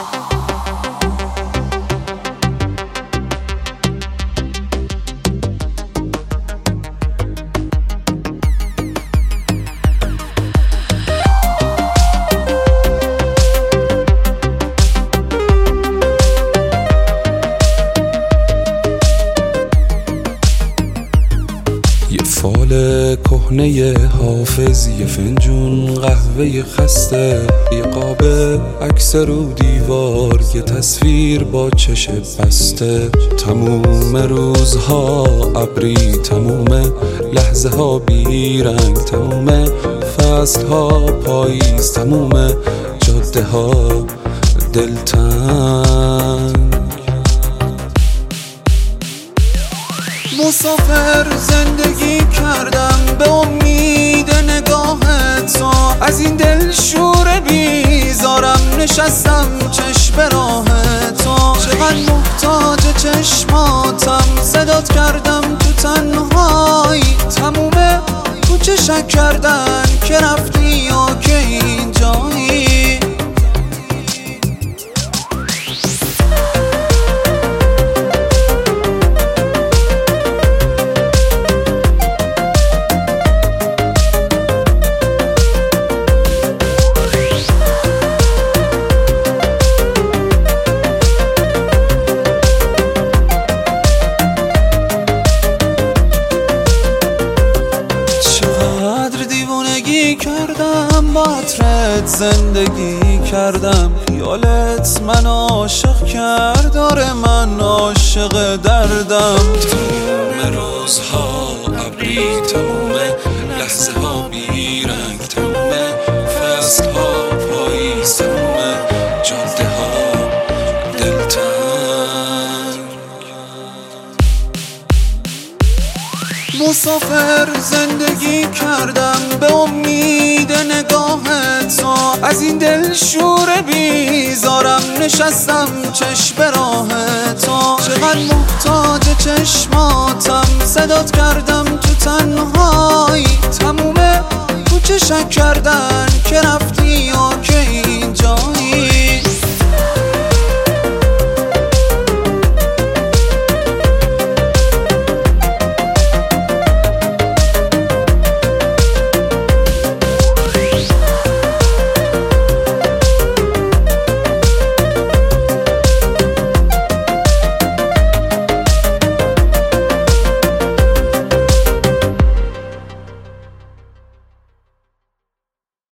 فال کهنه حافظ، یه فنجون قهوه خسته، یه قاب عکس رو دیوار، یه تصویر با چش بسته. تموم روزها ابری، تموم لحظه ها بیرنگ، تموم فصل ها پاییز، تموم جاده ها دلتنگ. مسافر زندگی کردم به امید نگاه تو، از این دل شور بیزارم نشستم چشم راه تو. چقدر محتاج چشماتم، صدات کردم تو تنهایی، تموم کوچه شک کردن که رفتی یا که اینجایی. کردم با عطرت زندگی کردم، خیالت من عاشق کرد، آره من عاشق دردم. تموم روزها ابری، تموم لحظه ها بیرنگ، تموم فصل ها پاییز، تموم جاده ها دلتنگ. مسافر زندگی کردم به امید نگاه تو، از این دل شور بیزارم نشستم چشم راه تو. چقدر محتاج چشماتم، صدات کردم تو تنهایی، تموم کوچه شک کردم